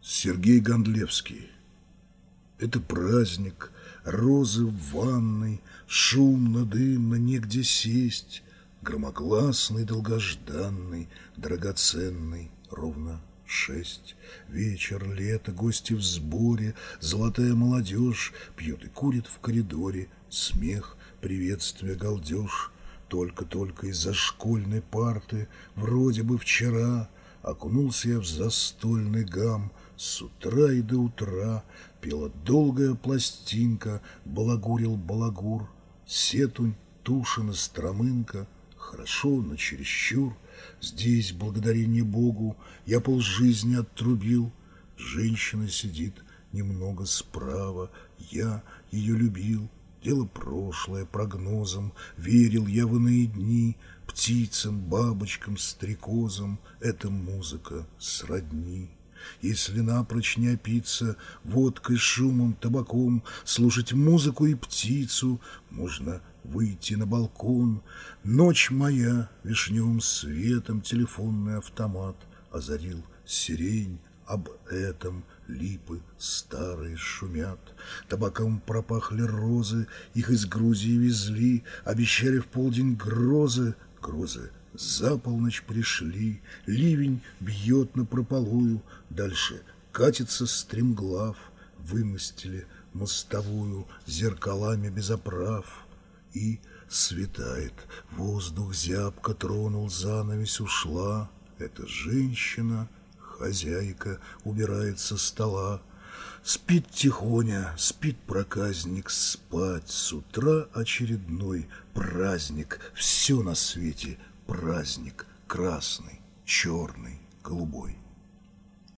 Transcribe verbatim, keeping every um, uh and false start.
Сергей Гондлевский. Это праздник, розы в ванной, шумно, дымно, негде сесть, громогласный, долгожданный, драгоценный, ровно шесть. Вечер, лето, гости в сборе, золотая молодежь пьет и курит в коридоре, смех, приветствие, галдеж. Только-только из-за школьной парты, вроде бы вчера, окунулся я в застольный гам. С утра и до утра пела долгая пластинка, балагурил балагур. Сетунь, Тушина, Стромынка, хорошо, но чересчур. Здесь, благодарение Богу, я полжизни оттрубил. Женщина сидит немного справа, я ее любил. Дело прошлое, прогнозом, верил я в иные дни, птицам, бабочкам, стрекозам, эта музыка сродни. Если напрочь не опиться водкой, шумом, табаком, слушать музыку и птицу, можно выйти на балкон. Ночь моя вишневым светом телефонный автомат озарил сирень. Об этом липы старые шумят. Табаком пропахли розы, их из Грузии везли, обещали в полдень грозы, грозы за полночь пришли. Ливень бьет напропалую, дальше катится стремглав. Вымостили мостовую зеркалами без оправ. И светает, воздух зябко тронул, занавесь ушла. Эта женщина, хозяйка, убирает со стола. Спит тихоня, спит проказник, спать с утра очередной праздник. Все на свете праздник, красный, черный, голубой.